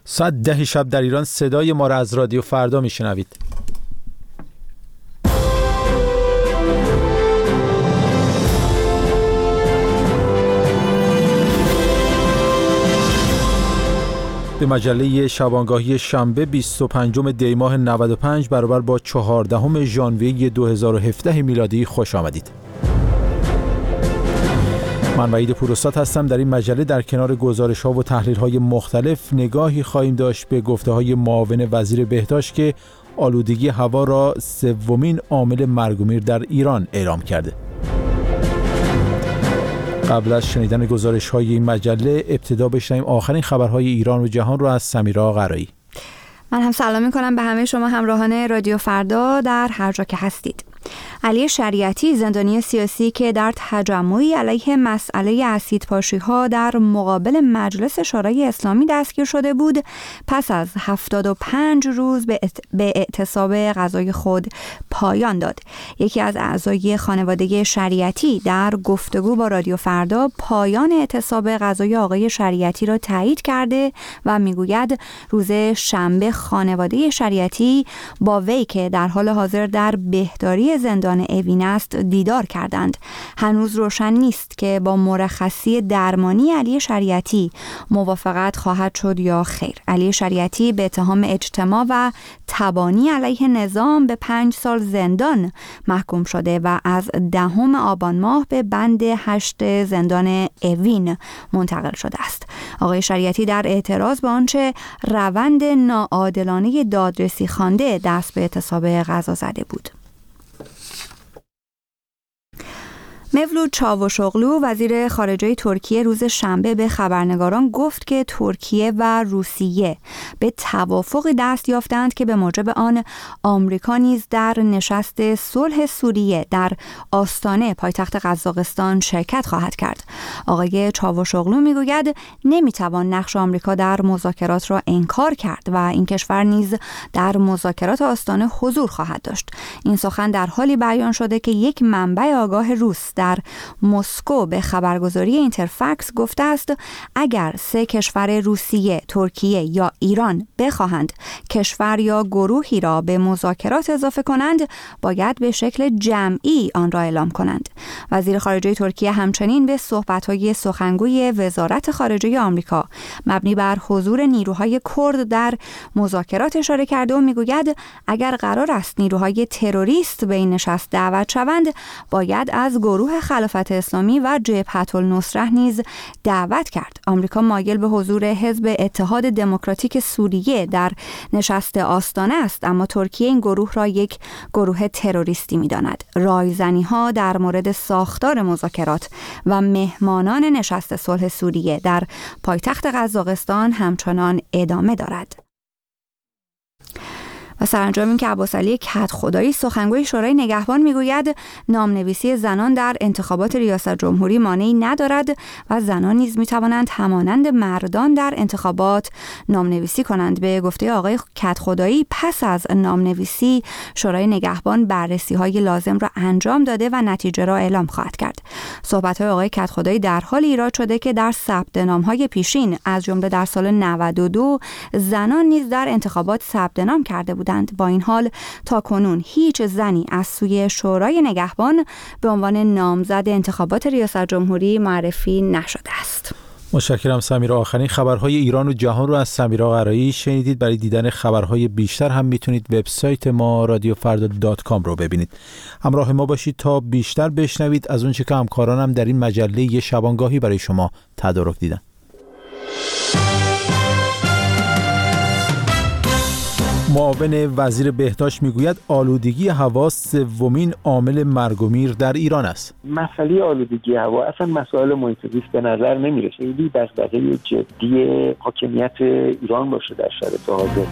ساعت 10 شب در ایران صدای ما را از رادیو فردا میشنوید. به مجله شبانگاهی شنبه 25 دی ماه 95 برابر با 14 ژانویه 2017 میلادی خوش آمدید. من وحید پوراستاد هستم. در این مجله در کنار گزارش‌ها و تحلیل‌های مختلف نگاهی خواهیم داشت به گفته‌های معاون وزیر بهداشت که آلودگی هوا را سومین عامل مرگ و میر در ایران اعلام کرده. قبل از شنیدن گزارش‌های این مجله ابتدا بشنویم آخرین خبرهای ایران و جهان را از سمیرا قرایی. من هم سلام می‌کنم به همه شما همراهان رادیو فردا در هر جا که هستید. علی شریعتی، زندانی سیاسی که در تجمعی علیه مسئله اسیدپاشی‌ها در مقابل مجلس شورای اسلامی دستگیر شده بود، پس از 75 روز به اعتصاب غذای خود پایان داد. یکی از اعضای خانواده شریعتی در گفتگو با رادیو فردا پایان اعتصاب غذای آقای شریعتی را تایید کرده و میگوید روز شنبه خانواده شریعتی با وی که در حال حاضر در بهداری زندان اوین است دیدار کردند. هنوز روشن نیست که با مرخصی درمانی علی شریعتی موافقت خواهد شد یا خیر. علی شریعتی به اتهام اجتماع و تبانی علیه نظام به 5 سال زندان محکوم شده و از 10 آبان ماه به بند 8 زندان اوین منتقل شده است. آقای شریعتی در اعتراض به آنچه روند ناعادلانه دادرسی خوانده دست به اعتصاب غذا زده بود. مevlut چاوشوغلو، وزیر خارجه ترکیه، روز شنبه به خبرنگاران گفت که ترکیه و روسیه به توافقی دست یافتند که به موجب آن آمریکا نیز در نشست صلح سوریه در آستانه پایتخت قزاقستان شرکت خواهد کرد. آقای چاوشوغلو میگوید نمیتوان نقش آمریکا در مذاکرات را انکار کرد و این کشور نیز در مذاکرات آستانه حضور خواهد داشت. این سخن در حالی بیان شده که یک منبع آگاه روس در مسکو به خبرگزاری اینترفکس گفته است اگر 3 کشور روسیه، ترکیه یا ایران بخواهند کشور یا گروهی را به مذاکرات اضافه کنند، باید به شکل جمعی آن را اعلام کنند. وزیر خارجه ترکیه همچنین به صحبت‌های سخنگوی وزارت خارجه آمریکا مبنی بر حضور نیروهای کرد در مذاکرات اشاره کرده و میگوید اگر قرار است نیروهای تروریست به این نشست دعوت شوند، باید از گروه خلافت اسلامی و جبهة النصره نیز دعوت کرد. آمریکا مایل به حضور حزب اتحاد دموکراتیک سوریه در نشست آستانه است، اما ترکیه این گروه را یک گروه تروریستی می‌داند. رایزنی‌ها در مورد ساختار مذاکرات و مهمانان نشست صلح سوریه در پایتخت قزاقستان همچنان ادامه دارد. و سرانجام این که عباسعلی کدخدایی، سخنگوی شورای نگهبان، میگوید نامنویسی زنان در انتخابات ریاست جمهوری مانعی ندارد و زنان نیز میتوانند همانند مردان در انتخابات نامنویسی کنند. به گفته آقای کدخدایی پس از نامنویسی شورای نگهبان بررسی‌های لازم را انجام داده و نتیجه را اعلام خواهد کرد. صحبت‌های آقای کدخدایی در حال ایراد شده که در ثبت نام‌های پیشین از جمله در سال 92 زنان نیز در انتخابات ثبت نام کرده بودند. با این حال تا کنون هیچ زنی از سوی شورای نگهبان به عنوان نامزد انتخابات ریاست جمهوری معرفی نشده است. متشکرم سمیرا. آخرین خبرهای ایران و جهان رو از سمیرا قرایی شنیدید. برای دیدن خبرهای بیشتر هم میتونید وبسایت ما radiofarda.com رو ببینید. همراه ما باشید تا بیشتر بشنوید از اون چه که همکارانم در این مجله شبانگاهی برای شما تدارک دیدن. معاون وزیر بهداشت میگوید آلودگی هوا سومین عامل مرگ و میر در ایران است. مسئله آلودگی هوا اصلا مسائل محیط زیست به نظر نمیرسه. خیلی دغدغه جدی حاکمیت ایران باشه در شرایط حاضر.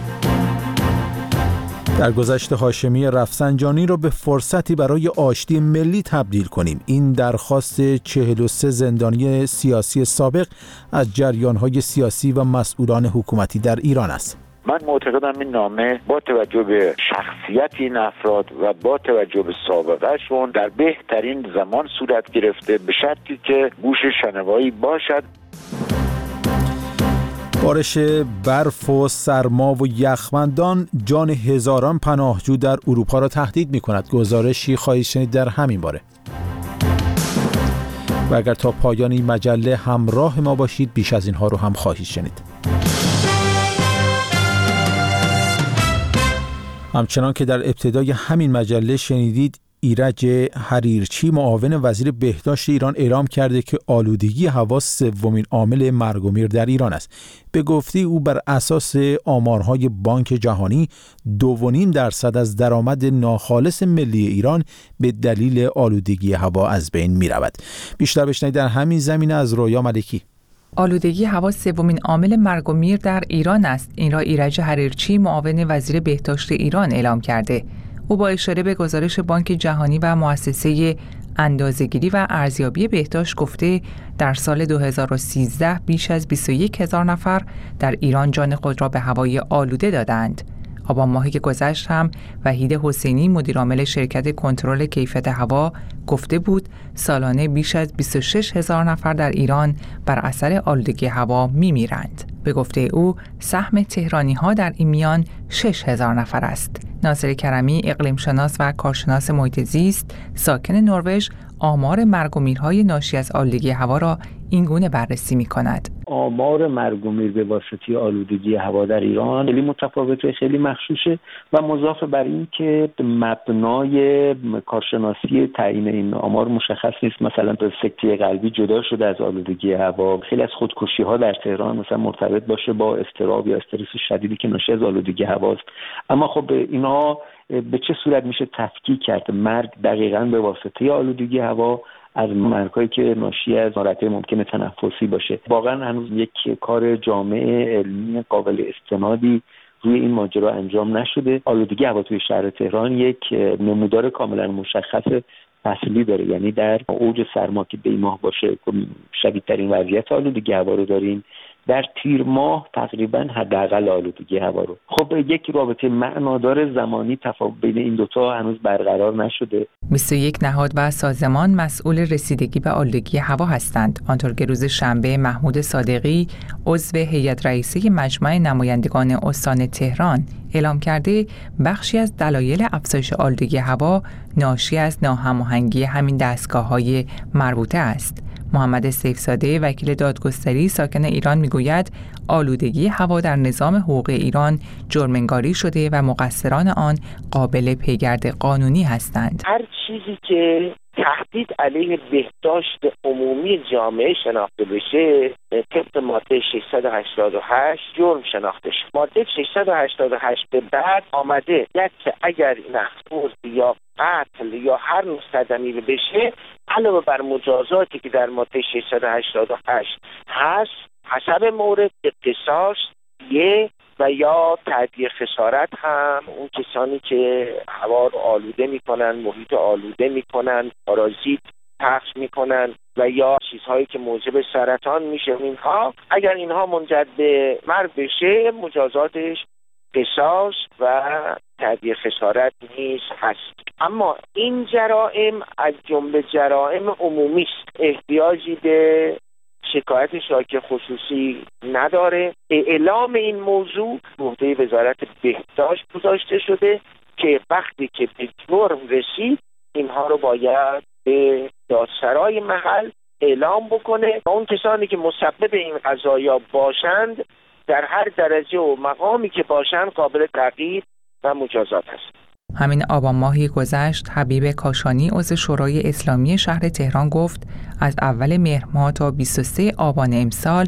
در گذشت هاشمی رفسنجانی را به فرصتی برای آشتی ملی تبدیل کنیم. این درخواست 43 زندانی سیاسی سابق از جریان‌های سیاسی و مسئولان حکومتی در ایران است. من معتقدم این نامه با توجه به شخصیت این افراد و با توجه به سابقه‌شون در بهترین زمان صورت گرفته، به شرطی که گوش شنوایی باشد. بارش برف و سرما و یخبندان جان هزاران پناهجو در اروپا را تهدید می‌کند. گزارشی خواهید شنید در همین باره. و اگر تا پایان این مجله همراه ما باشید بیش از اینها رو هم خواهید شنید. همچنان که در ابتدای همین مجله شنیدید، ایرج حریرچی معاون وزیر بهداشت ایران اعلام کرده که آلودگی هوا سومین عامل مرگ و میر در ایران است. به گفته او بر اساس آمارهای بانک جهانی 2.5% از درآمد ناخالص ملی ایران به دلیل آلودگی هوا از بین می رود. بیشتر بشنوید در همین زمینه از رویا ملکی. آلودگی هوا سومین عامل مرگ و میر در ایران است. این را ایرج حریرچی معاون وزیر بهداشت ایران اعلام کرده. او با اشاره به گزارش بانک جهانی و مؤسسه اندازه‌گیری و ارزیابی بهداشت گفته در سال 2013 بیش از 21,000 نفر در ایران جان خود را به هوای آلوده دادند. آبان ماهی که گذشت هم وحید حسینی مدیرعامل شرکت کنترل کیفیت هوا گفته بود سالانه بیش از 26,000 نفر در ایران بر اثر آلودگی هوا می‌میرند. به گفته او سهم تهرانی‌ها در این میان 6,000 نفر است. ناصر کرمی اقلیم شناس و کارشناس محیط زیست ساکن نروژ آمار مرگ و میرهای ناشی از آلودگی هوا را این گونه بررسی می‌کند. آمار مرگ و میر به واسطه آلودگی هوا در ایران خیلی متفاوته، خیلی مغشوشه و مضاف بر این که مبنای کارشناسی تعیین این آمار مشخص نیست. مثلا به سکته قلبی جدا شده از آلودگی هوا، خیلی از خودکشی‌ها در تهران مثلا مرتبط باشه با اضطراب یا استرس شدیدی که ناشی از آلودگی هواست. اما خب اینا به چه صورت میشه تفکیک کرد؟ مرگ دقیقاً به واسطه آلودگی هوا از مرگ‌هایی که ناشی از حالت ممکن تنفسی باشه. واقعا هنوز یک کار جامع علمی قابل استنادی روی این ماجرا انجام نشده. آلودگی هوا توی شهر تهران یک نمودار کاملا مشخص فصلی داره، یعنی در اوج سرما که دی ماه باشه شدیدترین وضعیت آلودگی هوا رو داریم، در تیر ماه تقریبا حداقل آلودگی هوا رو. خب یک رابطه معنادار زمانی تفاوت بین این دوتا هنوز برقرار نشده. 21 نهاد و سازمان مسئول رسیدگی به آلودگی هوا هستند. آنطور که روز شنبه محمود صادقی عضو هیئت رئیسه مجمع نمایندگان استان تهران اعلام کرده بخشی از دلایل افزایش آلودگی هوا ناشی از ناهماهنگی همین دستگاه‌های مربوطه است. محمد سیفزاده وکیل دادگستری ساکن ایران میگوید آلودگی هوا در نظام حقوق ایران جرم‌انگاری شده و مقصران آن قابل پیگرد قانونی هستند. هر چیزی که تهدید علیه بهداشت عمومی جامعه شناخته بشه طبق ماده 688 جرم شناخته شد. ماده 688 به بعد آمده که اگر نفوذ یا قتل یا هر نوع صدمه‌ای بشه علاوه بر مجازاتی که در ماده 688 هست حسب مورد قصاص و یا تعدیه خسارت هم اون کسانی که هوا رو آلوده میکنن، محیط آلوده میکنن، پارازیت پخش میکنن و یا چیزهایی که موجب سرطان میشه، اینها اگر اینها منجر به مرگ بشه مجازاتش قصاص و تعدیه خسارت نیز هست. اما این جرائم از جمله جرائم عمومی است، احتیاجی به شکایت شاکی خصوصی نداره. اعلام این موضوع به عهده وزارت بهداشت گذاشته شده که وقتی که به جرم رسید اینها رو باید به دادسرای محل اعلام بکنه و اون کسانی که مسبب این قضایا باشند در هر درجه و مقامی که باشند قابل تعقیب و مجازات است. همین آبان ماهی گذشت حبیب کاشانی عضو شورای اسلامی شهر تهران گفت از اول مهر ماه تا 23 آبان امسال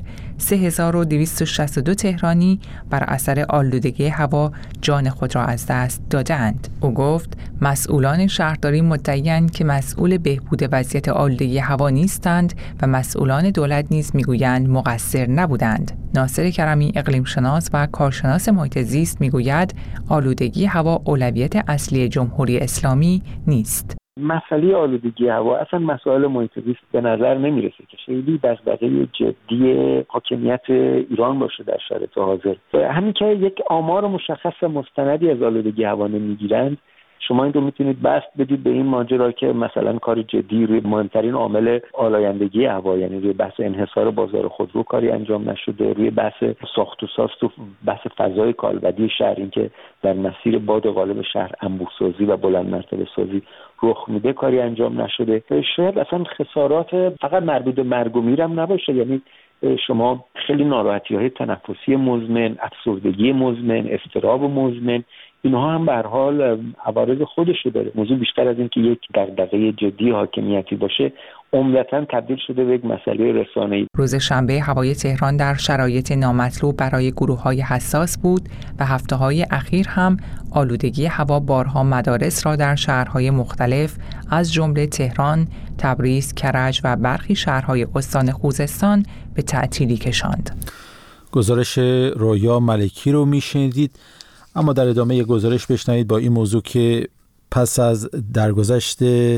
3262 تهرانی بر اثر آلودگی هوا جان خود را از دست دادند. او گفت مسئولان شهرداری مدعی‌اند که مسئول بهبود وضعیت آلودگی هوا نیستند و مسئولان دولت نیز میگویند مقصر نبودند. ناصر کرمی اقلیم شناس و کارشناس محیط زیست میگوید آلودگی هوا اولویت اصلی جمهوری اسلامی نیست. مسئله آلودگی هوا اصلا مسائل محیط زیست به نظر نمیرسه که خیلی دغدغه جدی حاکمیت ایران باشه در شرایط حاضر. همین که یک آمار مشخص مستندی از آلودگی هوا نمیگیرند شما این رو میتونید بست بدید به این ماجرا که مثلا کار جدی روی مهمترین عامل آلایندگی هوا، یعنی روی بحث انحصار بازار خودرو کاری انجام نشده، روی بحث ساخت و ساز تو بحث فضای کالبدی شهر، این که در مسیر باد غالب شهر انبوه‌سازی و بلند مرتبه سازی رخ میده کاری انجام نشده. شاید اصلا خسارات فقط مربوط به مرگ و میرم نباشه، یعنی شما خیلی ناراحتی‌های تنفسی مزمن، افسردگی مزمن، اضطراب مزمن، اینها هم به هر حال عوارض خودشو داره. موضوع بیشتر از این که یک دغدغه جدی حاکمیتی باشه عمدتاً تبدیل شده به یک مسئله رسانه‌ای. روز شنبه هوای تهران در شرایط نامطلوب برای گروه‌های حساس بود و هفته‌های اخیر هم آلودگی هوا بارها مدارس را در شهرهای مختلف از جمله تهران، تبریز، کرج و برخی شهرهای استان خوزستان به تعطیلی کشاند. گزارش رویا ملکی رو میشنیدید. اما در ادامه گزارش بشنوید با این موضوع که پس از درگذشت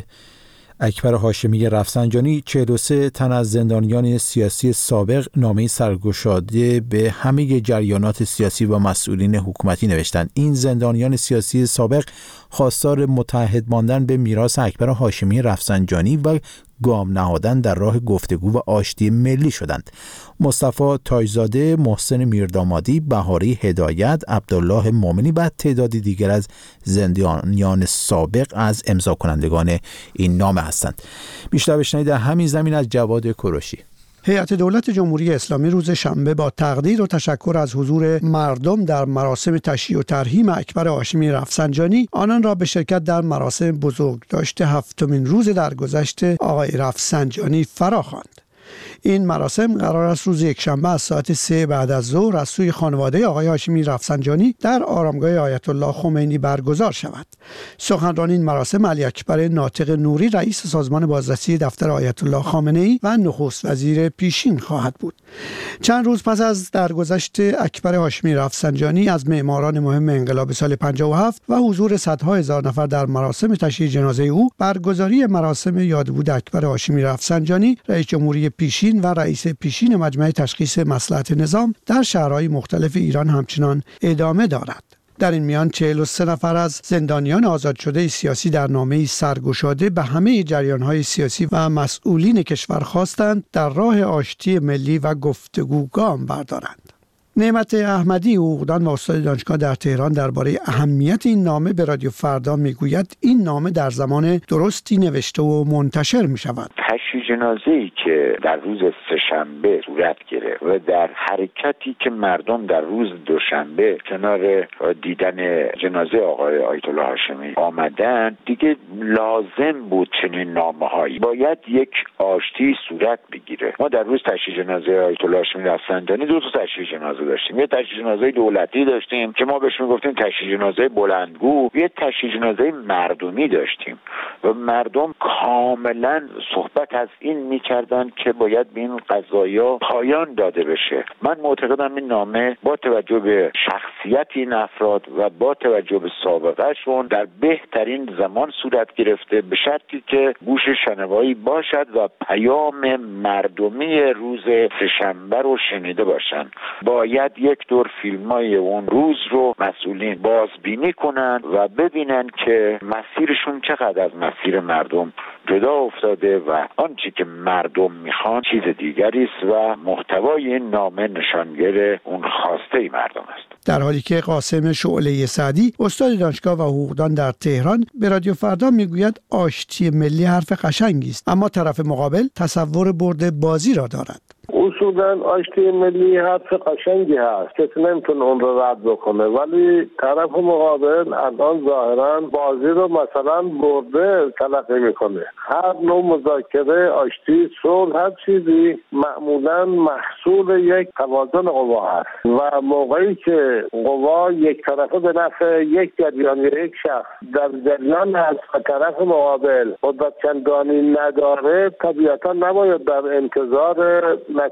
اکبر هاشمی رفسنجانی 43 تن از زندانیان سیاسی سابق نامه سرگشاده به همه جریانات سیاسی و مسئولین حکومتی نوشتند. این زندانیان سیاسی سابق خواستار متحد ماندن به میراث اکبر هاشمی رفسنجانی و گام نهادن در راه گفتگو و آشتی ملی شدند. مصطفی تاجزاده، محسن میردامادی، بهاری هدایت، عبدالله مومنی و تعدادی دیگر از زندانیان سابق از امضا کنندگان این نامه هستند. بیشتر بشنوید در همین زمین از جواد کوروشی. هیئت دولت جمهوری اسلامی روز شنبه با تقدیر و تشکر از حضور مردم در مراسم تشییع و ترحیم اکبر هاشمی رفسنجانی آنان را به شرکت در مراسم بزرگداشت 7مین روز درگذشت آقای رفسنجانی فراخواند. این مراسم قرار است روز یکشنبه از ساعت 3 بعد از ظهر از سوی خانواده آقای هاشمی رفسنجانی در آرامگاه آیت الله خمینی برگزار شود. سخنران این مراسم علی اکبر ناطق نوری رئیس سازمان بازرسی دفتر آیت الله خامنه‌ای و نخست وزیر پیشین خواهد بود. چند روز پس از درگذشت اکبر هاشمی رفسنجانی از معماران مهم انقلاب سال 57 و حضور صدها هزار نفر در مراسم تشییع جنازه او، برگزاری مراسم یادبود اکبر هاشمی رفسنجانی رئیس جمهوری پیشین و رئیس پیشین مجمع تشخیص مصلحت نظام در شهرهای مختلف ایران همچنان ادامه دارد. در این میان 43 نفر از زندانیان آزاد شده سیاسی در نامه‌ای سرگشاده به همه جریان‌های سیاسی و مسئولین کشور خواستند در راه آشتی ملی و گفتگو گام بردارند. نعمت احمدی، حقوقدان و استاد دانشگاه در تهران درباره اهمیت این نامه به رادیو فردا میگوید این نامه در زمان درستی نوشته و منتشر می شود. تشییع جنازه‌ای که در روز سه‌شنبه صورت گرفت و در حرکتی که مردم در روز دوشنبه کنار دیدن جنازه آقای آیت الله هاشمی آمدن، دیگه لازم بود چنین نامه‌هایی باید یک آشتی صورت بگیره. ما در روز تشییع جنازه آیت الله هاشمی رفسنجانی دو تا تشییع جنازه داشتیم. یه تشییع جنازه دولتی داشتیم که ما بهش میگفتیم تشییع جنازه بلندگو، یه تشییع جنازه مردمی داشتیم و مردم کاملا صحبت از این میکردن که باید به این قضایا پایان داده بشه. من معتقدم این نامه با توجه به شخصیت این افراد و با توجه به سابقهشون در بهترین زمان صورت گرفته، به شرطی که گوش شنوایی باشد و پیام مردمی روز سه‌شنبه رو شنیده باشن. باید یک دور فیلمای اون روز رو مسئولین بازبینی کنن و ببینن که مسیرشون چقدر از مسیر مردم جدا افتاده و آنچه که مردم میخوان چیز دیگری است و محتوای این نامه نشانگر اون خواسته مردم است. در حالی که قاسم شعله سعدی، استاد دانشگاه و حقوقدان در تهران، به رادیو فردا میگوید آشتی ملی حرف قشنگی است، اما طرف مقابل تصور برد بازی را دارد. اصولا آشتی ملی حرف قشنگی هست، کسی نمیتونه اون رو رد بکنه، ولی طرف مقابل الان ظاهرا بازی رو مثلا برده تلقی میکنه. هر نوع مذاکره، آشتی، صلح، هر چیزی معمولا محصول یک توازن قوا هست و موقعی که قوا یک طرفه به نفع یک جریان یا یک شخص در جریان هست و طرف مقابل قدرت چندانی نداره، طبیعتا نباید در انتظار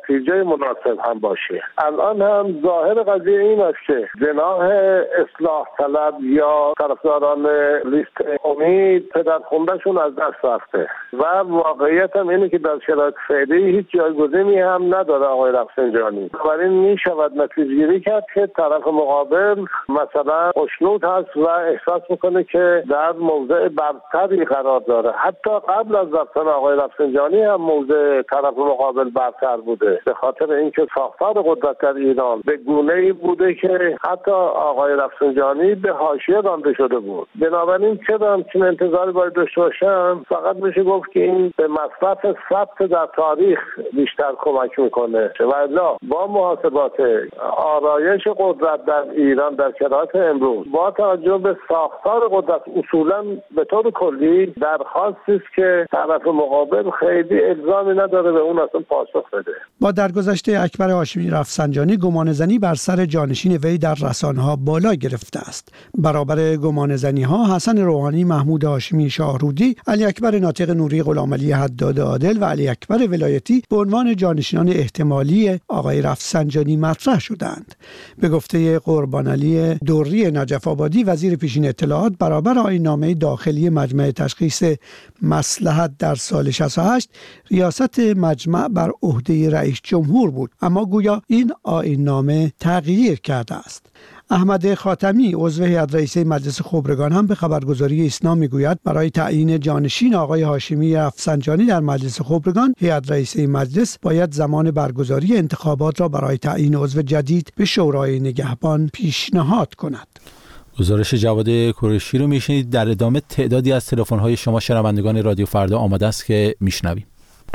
نتیجه مناسب هم باشه. الان هم ظاهر قضیه این است که جناح اصلاح طلب یا طرفداران لیست امید پدر خوندهشون از دست رفته و واقعیت هم اینه که در شرایط فعلی هیچ جایگزینی هم نداره آقای رفسنجانی. بنابراین می شود نتیجه گیری کرد که طرف مقابل مثلا خوشنود هست و احساس میکنه که در موضع برتری قرار داره. حتی قبل از رفتن آقای رفسنجانی هم موضع طرف مقابل برتر بوده، به خاطر اینکه ساختار قدرت در ایران به گونه‌ای بوده که حتی آقای رفسنجانی به حاشیه رانده شده بود. بنابراین چرا همچین انتظاری باید داشته باشم؟ فقط میشه گفت که این به مصرف ثبت در تاریخ بیشتر کمک میکنه و الا با محاسبات آرایش قدرت در ایران در شرایط امروز با توجه به ساختار قدرت اصولا به طور کلی درخواستی است که طرف مقابل خیلی الزامی نداره به اون اصلا پاسخ بده. با درگذشت اکبر هاشمی رفسنجانی گمانه‌زنی بر سر جانشین وی در رسانه‌ها بالا گرفته است. برابر گمانه‌زنی‌ها حسن روحانی، محمود هاشمی شاهرودی، علی اکبر ناطق نوری، غلامعلی حداد عادل و علی اکبر ولایتی به عنوان جانشینان احتمالی آقای رفسنجانی مطرح شدند. به گفته قربانعلی دوری نجف آبادی، وزیر پیشین اطلاعات، برابر آیین‌نامه داخلی مجمع تشخیص مصلحت در سال 68 ریاست مجمع بر عهده رئیس جمهور بود، اما گویا این آیین‌نامه تغییر کرده است. احمد خاتمی، عضو هیئت رئیسه مجلس خبرگان، هم به خبرگزاری ایسنا میگوید برای تعیین جانشین آقای هاشمی رفسنجانی در مجلس خبرگان، هیئت رئیسه مجلس باید زمان برگزاری انتخابات را برای تعیین عضو جدید به شورای نگهبان پیشنهاد کند. گزارش جواد قریشی رو میشنید. در ادامه تعدادی از تلفن‌های شما شنوندگان رادیو فردا آماده است که میشنویم.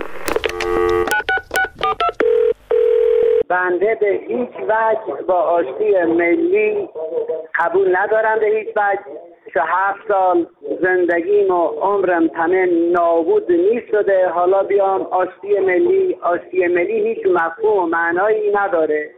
بنده به هیچ وجه با آشتی ملی قبول ندارم، به هیچ وجه. 7 سال زندگیم و عمرم تمام نابود شده، حالا بیام آشتی ملی هیچ مفهوم و معنایی نداره.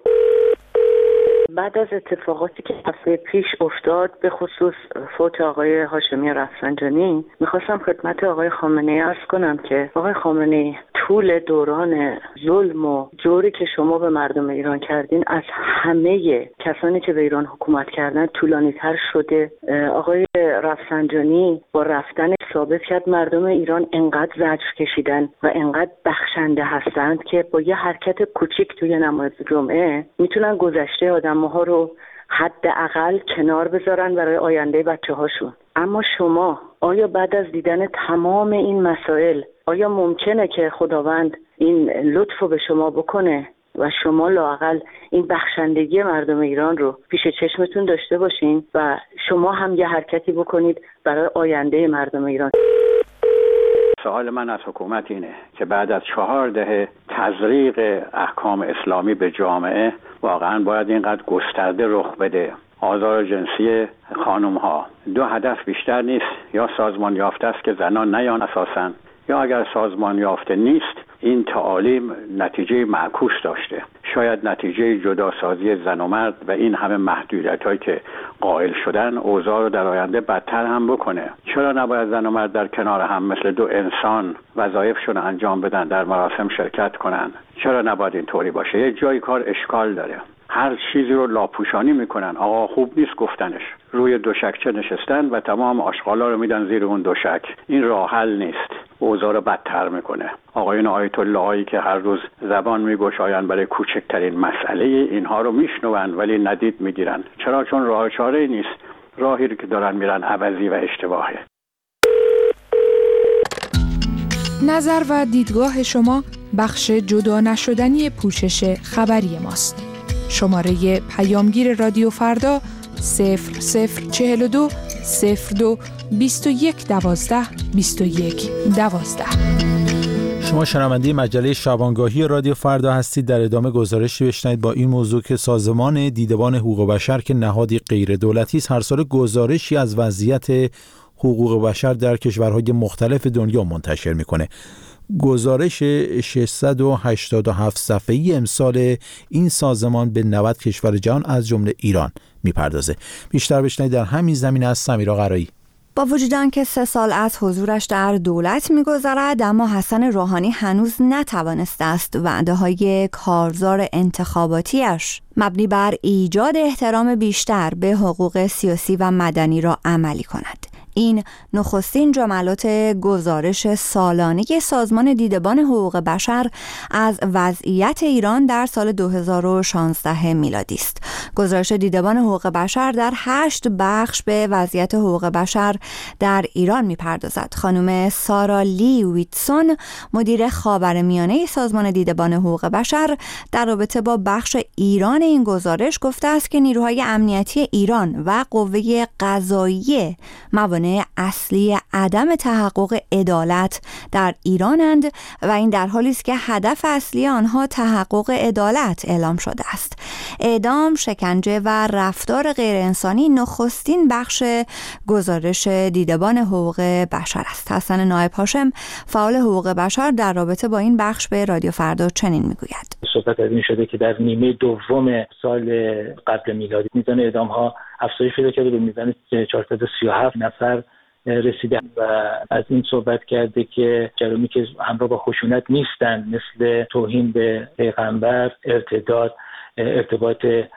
بعد از اتفاقاتی که هفته پیش افتاد به خصوص فوت آقای هاشمی رفسنجانی، میخواستم خدمت آقای خامنه‌ای عرض کنم که آقای خامنه‌ای طول دوران ظلم و جوری که شما به مردم ایران کردین از همه کسانی که به ایران حکومت کردن طولانی تر شده. آقای رفسنجانی با رفتن ثابت کرد مردم ایران انقدر زجر کشیدن و انقدر بخشنده هستند که با یه حرکت کوچیک توی نماز جمعه میتونن گذشته آدم‌ها رو حداقل کنار بذارن برای آینده بچه‌هاشون. اما شما آیا بعد از دیدن تمام این مسائل آیا ممکنه که خداوند این لطفو به شما بکنه و شما لااقل این بخشندگی مردم ایران رو پیش چشمتون داشته باشین و شما هم یه حرکتی بکنید برای آینده مردم ایران؟ سوال من از حکومت اینه که بعد از 4 دهه تزریق احکام اسلامی به جامعه واقعا باید اینقدر گسترده رخ بده. آزار جنسی خانم ها 2 هدف بیشتر نیست، یا سازمان یافته است که زنان نیان اساساً، یا اگر سازمان یافته نیست این تعالیم نتیجه معکوس داشته، شاید نتیجه جداسازی زن و مرد و این همه محدودیت‌هایی که قائل شدن اوضاع رو در آینده بدتر هم بکنه. چرا نباید زن و مرد در کنار هم مثل 2 انسان وظایفشون رو انجام بدن، در مراسم شرکت کنن؟ چرا نباید این طوری باشه؟ یه جای کار اشکال داره، هر چیزی رو لاپوشانی میکنن. آقا خوب نیست گفتنش، روی دوشکچه نشستن و تمام آشغالا رو میدن زیر اون دوشک. این راه حل نیست، اوضاع رو بدتر میکنه. آقایون آیت الله‌هایی که هر روز زبان میگشایند برای کوچکترین مسئله اینها رو میشنون ولی ندید میگیرن. چرا؟ چون راه چاره نیست، راهی که دارن میرن عوضی و اشتباهه. نظر و دیدگاه شما بخش جدا نشدنی پوشش خبری ماست. شماره پیامگیر رادیو فردا 0042 02 21 12 21 12. شما شنونده مجله شبانگاهی رادیو فردا هستید. در ادامه گزارشی بشنوید با این موضوع که سازمان دیدبان حقوق بشر که نهادی غیر دولتی است هر سال گزارشی از وضعیت حقوق بشر در کشورهای مختلف دنیا منتشر میکنه. گزارش 687 صفحه‌ای امسال این سازمان به 90 کشور جهان از جمله ایران میپردازه. بیشتر بشنوید در همین زمینه از سمیرا قرایی. با وجود آنکه 3 سال از حضورش در دولت می‌گذرد، اما حسن روحانی هنوز نتوانسته است وعده‌های کارزار انتخاباتیش مبنی بر ایجاد احترام بیشتر به حقوق سیاسی و مدنی را عملی کند. این نخستین جملات گزارش سالانه سازمان دیدبان حقوق بشر از وضعیت ایران در سال 2016 میلادی است. گزارش دیدبان حقوق بشر در 8 بخش به وضعیت حقوق بشر در ایران می‌پردازد. خانم سارا لی ویتسون، مدیر خاورمیانه سازمان دیدبان حقوق بشر، در رابطه با بخش ایران این گزارش گفته است که نیروهای امنیتی ایران و قوه قضاییه موانع اصلی عدم تحقق عدالت در ایرانند و این در حالی است که هدف اصلی آنها تحقق عدالت اعلام شده است. اعدام، شکنجه و رفتار غیر انسانی نخستین بخش گزارش دیدبان حقوق بشر است. حسن نایب هاشم، فعال حقوق بشر، در رابطه با این بخش به رادیو فردا چنین میگوید: صحبت از این شده که در نیمه دوم سال قبل میلادی میزان اعدام ها افزایش پیدا کرده، به میزان 437 نفر رسیده و از این صحبت کرده که جرامی که همراه با خشونت نیستند، مثل توهین به پیغمبر، ارتداد، ارتباط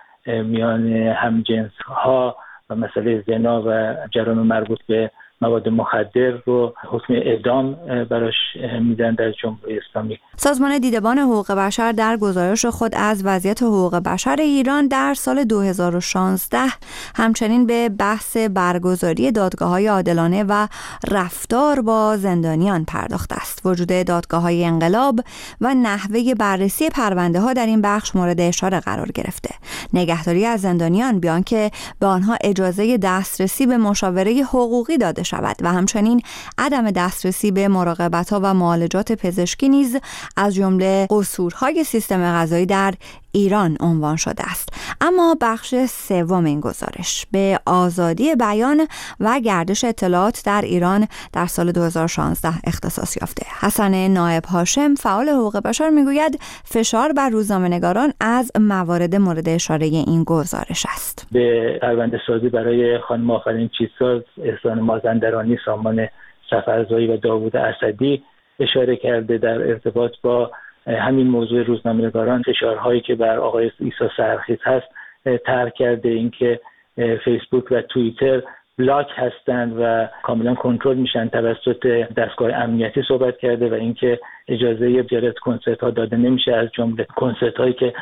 میان همجنس ها و مسئله زنا و جرائم مربوط به مواد مخدر رو حکم اعدام براش میدن در جمهوری اسلامی. سازمان دیدبان حقوق بشر در گزارش خود از وضعیت حقوق بشر ایران در سال 2016 همچنین به بحث برگزاری دادگاه‌های عادلانه و رفتار با زندانیان پرداخته است. وجود دادگاه‌های انقلاب و نحوه بررسی پرونده‌ها در این بخش مورد اشاره قرار گرفته. نگهداری از زندانیان بیان که به آنها اجازه دسترسی به مشاوره حقوقی داده شود و همچنین عدم دسترسی به مراقبت‌ها و معالجات پزشکی نیز از جمله قصورهای سیستم قضایی در ایران عنوان شده است. اما بخش سوم این گزارش به آزادی بیان و گردش اطلاعات در ایران در سال 2016 اختصاص یافته. حسن نایب هاشم، فعال حقوق بشر، میگوید فشار بر روزنامه‌نگاران از موارد مورد اشاره این گزارش است. به پرونده سازی برای خانم آفرین چیزساز، احسان مازندرانی، سامان سفرزایی و داوود اسدی اشاره کرده. در ارتباط با همین موضوع روزنامه‌نگاران فشارهایی که بر آقای عیسی سرخیز هست طرح کرده، اینکه فیسبوک و توییتر بلاک هستند و کاملا کنترل میشن توسط دستگاه امنیتی صحبت کرده و اینکه اجازه جرد کنسرت ها داده نمیشه، از جمله کنسرت هایی که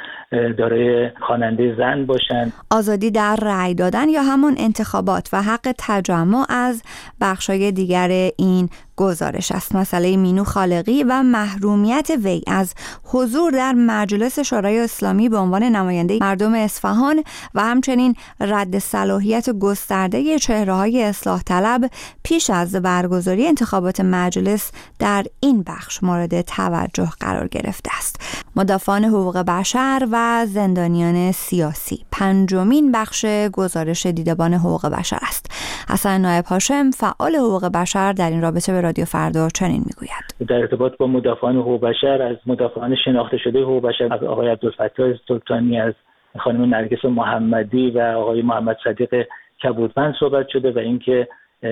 دارای خواننده زن باشن. آزادی در رأی دادن یا همون انتخابات و حق تجمع از بخشای دیگر این گزارش است. مسئله مینو خالقی و محرومیت وی از حضور در مجلس شورای اسلامی به عنوان نماینده مردم اصفهان و همچنین رد صلاحیت گسترده چهره‌های اصلاح طلب پیش از برگزاری انتخابات مجلس در این بخش مورد توجه قرار گرفته است. مدافعان حقوق بشر و زندانیان سیاسی پنجمین بخش گزارش دیدبان حقوق بشر است. حسن نایب هاشم، فعال حقوق بشر، در این رابطه به رادیو فردا چنین میگوید: در ارتباط با مدافعان حقوق بشر، از مدافعان شناخته شده حقوق بشر، از آقای عبدالفتاح سلطانی، از خانم نرگس محمدی و آقای محمد صدیق کبودبند صحبت شده و اینکه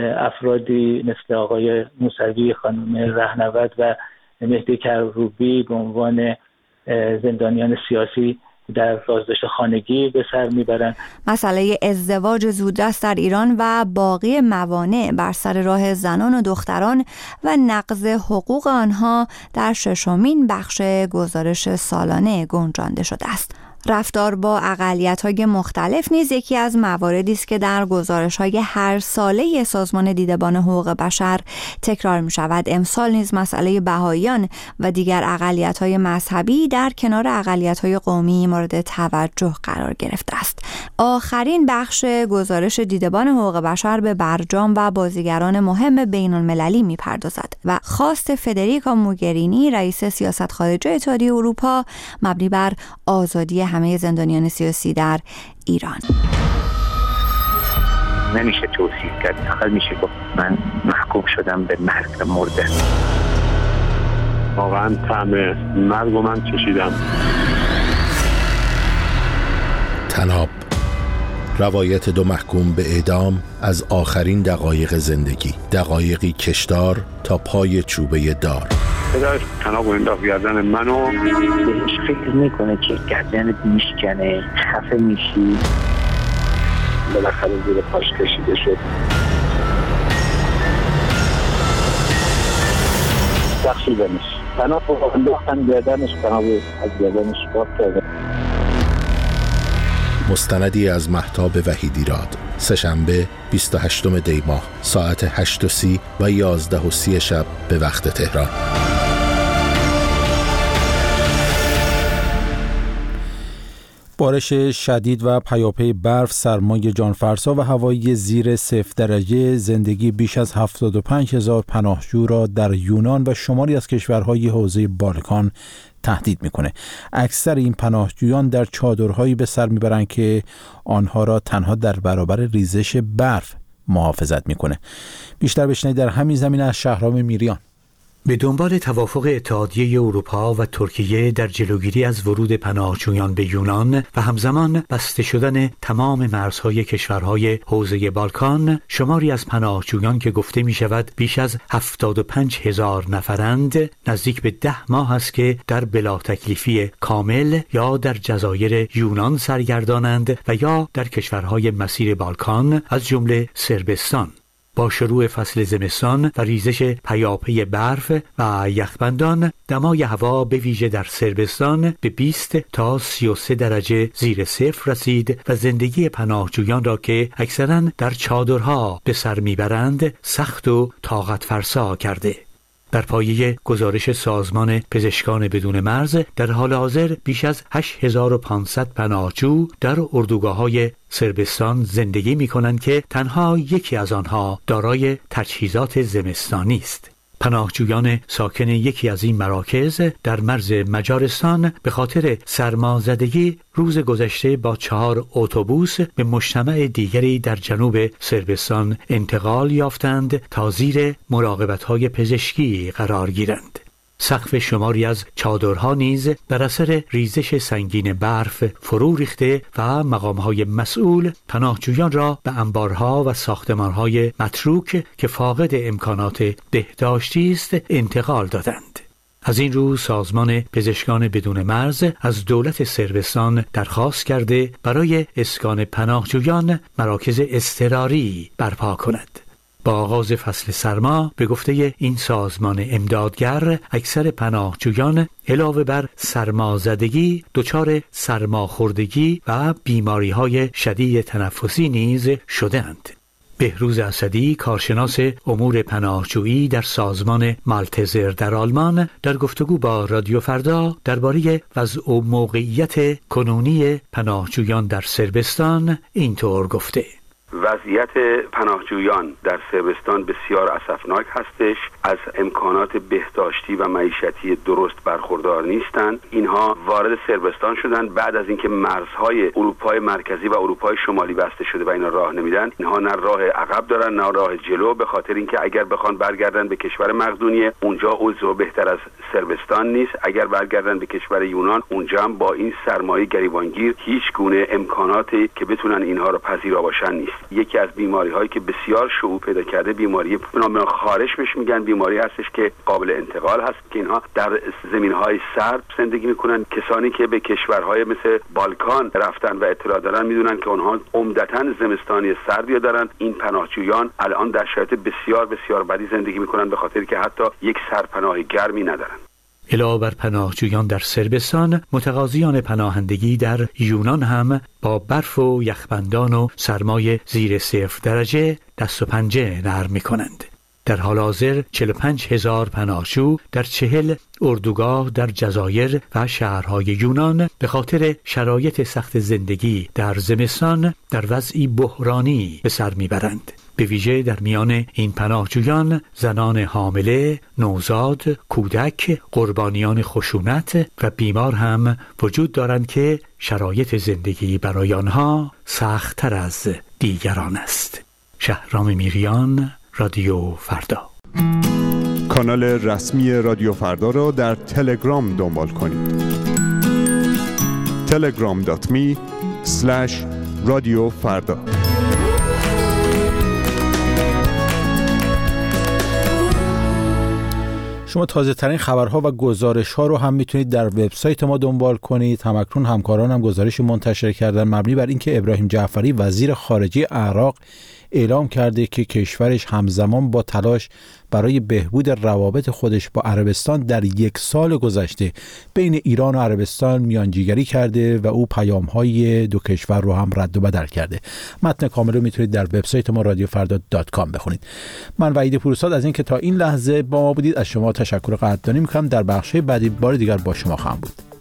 افرادی مثل آقای موسوی، خانم رهنورد و مهدی کروبی به عنوان زندانیان سیاسی در بازداشت خانگی به سر میبرند. مسئله ازدواج زودرس در ایران و باقی موانع بر سر راه زنان و دختران و نقض حقوق آنها در ششمین بخش گزارش سالانه گنجانده شده است. رفتار با اقلیت‌های مختلف نیز یکی از مواردی است که در گزارش‌های هر ساله سازمان دیدبان حقوق بشر تکرار می‌شود. امسال نیز مسئله بهائیان و دیگر اقلیت‌های مذهبی در کنار اقلیت‌های قومی مورد توجه قرار گرفته است. آخرین بخش گزارش دیدبان حقوق بشر به برجام و بازیگران مهم بین‌المللی می‌پردازد و خواست فدریکا موگرینی، رئیس سیاست خارجه اتحادیه اروپا، مبنی بر آزادی همه زندانیان سیاسی در ایران. نمیشه توصیف کرد، فقط میشه گفت من محکوم شدم به مرگ مرده. واقعا طعم مرگ رو من چشیدم. تناب روایت دو محکوم به اعدام از آخرین دقایق زندگی، دقایقی کشدار تا پای چوبه دار. پدرش تناب انداخت گردن منو. بهش فکر میکنه که گردنت میشکنه، خفه میشی. بالاخره زیر پاش کشیده شد. بخشیدنش. تناب انداختن گردنش، تناب از گردنش پاک کرده. مستندی از مهتاب وحیدیراد، سه‌شنبه 28 دی ماه ساعت 8:30 و 11:30 شب به وقت تهران. بارش شدید و پیاپی برف، سرمای جانفرسا و هوایی زیر 0 درجه زندگی بیش از 75,000 پناهجو را در یونان و شماری از کشورهای حوزه بالکان تهدید میکنه. اکثر این پناهجویان در چادرهایی به سر میبرند که آنها را تنها در برابر ریزش برف محافظت میکنه. بیشتر بشنوید در همین زمینه از شهرام میریان. به دنبال توافق اتحادیه اروپا و ترکیه در جلوگیری از ورود پناهجویان به یونان و همزمان بسته شدن تمام مرزهای کشورهای حوزه بالکان، شماری از پناهجویان که گفته می شود بیش از 75,000 نفرند، نزدیک به 10 ماه است که در بلا تکلیفی کامل یا در جزایر یونان سرگردانند و یا در کشورهای مسیر بالکان از جمله صربستان. با شروع فصل زمستان و ریزش پیاپی برف و یخبندان، دمای هوا به ویژه در صربستان به 20 تا 33 درجه زیر صفر رسید و زندگی پناهجویان را که اکثراً در چادرها به سر میبرند سخت و طاقت فرسا کرده. در پایه گزارش سازمان پزشکان بدون مرز، در حال حاضر بیش از 8500 پناهجو در اردوگاه‌های صربستان زندگی می‌کنند که تنها یکی از آنها دارای تجهیزات زمستانی است. پناهجویان ساکن یکی از این مراکز در مرز مجارستان به خاطر سرمازدگی روز گذشته با 4 اتوبوس به مجتمع دیگری در جنوب صربستان انتقال یافتند تا زیر مراقبت‌های پزشکی قرار گیرند. سقف شماری از چادرها نیز بر اثر ریزش سنگین برف فرو ریخته و مقام‌های مسئول پناهجویان را به انبارها و ساختمان‌های متروک که فاقد امکانات بهداشتی است انتقال دادند. از این رو سازمان پزشکان بدون مرز از دولت صربستان درخواست کرده برای اسکان پناهجویان مراکز اضطراری برپا کند. با آغاز فصل سرما به گفته این سازمان امدادگر، اکثر پناهجویان علاوه بر سرمازدگی دچار سرماخوردگی و بیماری‌های شدید تنفسی نیز شدند. بهروز اسدی، کارشناس امور پناهجویی در سازمان مالتزر در آلمان، در گفتگو با رادیو فردا درباره وضع و موقعیت کنونی پناهجویان در صربستان اینطور گفته: وضعیت پناهجویان در صربستان بسیار اسفناک هستش. از امکانات بهداشتی و معیشتی درست برخوردار نیستند. اینها وارد صربستان شدند بعد از اینکه مرزهای اروپای مرکزی و اروپای شمالی بسته شده و اینا راه نمیدن. اینها نه راه عقب دارن نه راه جلو، به خاطر اینکه اگر بخوان برگردن به کشور مقدونیه اونجا اوضاع بهتر از صربستان نیست. اگر برگردن به کشور یونان اونجا هم با این سرمایه گریبانگیر هیچ گونه امکاناتی که بتونن اینها رو پذیرا باشن نیست. یکی از بیماری هایی که بسیار شیوع پیدا کرده بیماری نام خارش بهش میگن، بیماری هستش که قابل انتقال هست که اینها در زمین های سرد زندگی میکنن. کسانی که به کشورهای مثل بالکان رفتن و اطلاع دارن میدونن که اونها عمدتاً زمستانی سردی دارن. این پناهجویان الان در شرایط بسیار بسیار بدی زندگی میکنن به خاطر که حتی یک سرپناه گرمی ندارن. علاوه بر پناهجویان در صربستان، متقاضیان پناهندگی در یونان هم با برف و یخبندان و سرمای زیر 0 درجه دست و پنجه نرم می‌کنند. در حال حاضر 45,000 پناهجو در 40 اردوگاه در جزایر و شهرهای یونان به خاطر شرایط سخت زندگی در زمستان در وضعی بحرانی به سر میبرند. به ویژه در میان این پناهجویان زنان حامله، نوزاد، کودک، قربانیان خشونت و بیمار هم وجود دارند که شرایط زندگی برای آنها سخت‌تر از دیگران است. شهرام میریان، رادیو فردا. کانال رسمی رادیو فردا را در تلگرام دنبال کنید. telegram.me/RadioFarda رادیو فردا. شما تازه ترین خبرها و گزارش ها رو هم میتونید در وبسایت ما دنبال کنید. همکنون همکاران هم گزارش منتشر کردن مبنی بر اینکه ابراهیم جعفری وزیر خارجه عراق اعلام کرده که کشورش همزمان با تلاش برای بهبود روابط خودش با عربستان در 1 سال گذشته بین ایران و عربستان میانجیگری کرده و او پیام‌های دو کشور رو هم رد و بدل کرده. متن کامل رو میتونید در وبسایت ما radiofrda.com بخونید. من وحید پورساد از اینکه تا این لحظه با ما بودید از شما تشکر قدردانی میکنم. در بخش بعدی بار دیگر با شما خواهم بود.